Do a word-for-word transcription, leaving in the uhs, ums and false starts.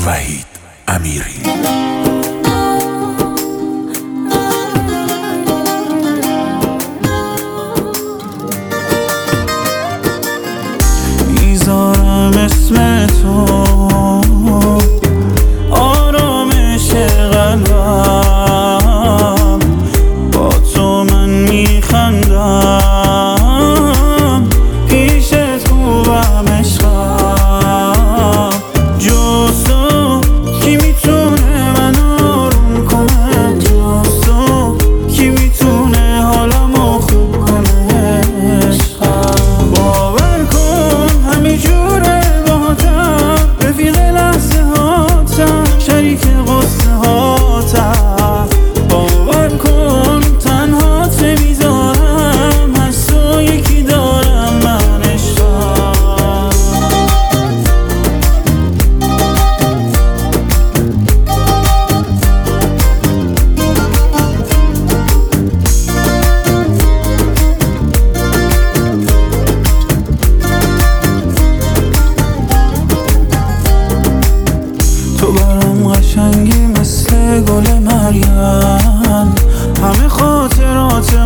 وحید امیری. میذارم اسم تو آرامش قلبم، با تو من میخندم، پیشت خوبم عشقم. جز تو کی میتونه من آروم کنه، جز تو کی میتونه حالمو خوب کنه عشقم. باور کن همه جوره باهاتم، رفیق لحظه هاتم، شریک قصه هاتم. باور کن تنهات نمیذارم، از تو یکی دارم من عشقم. تو برام قشنگی مثل گل مریم، همه خاطرات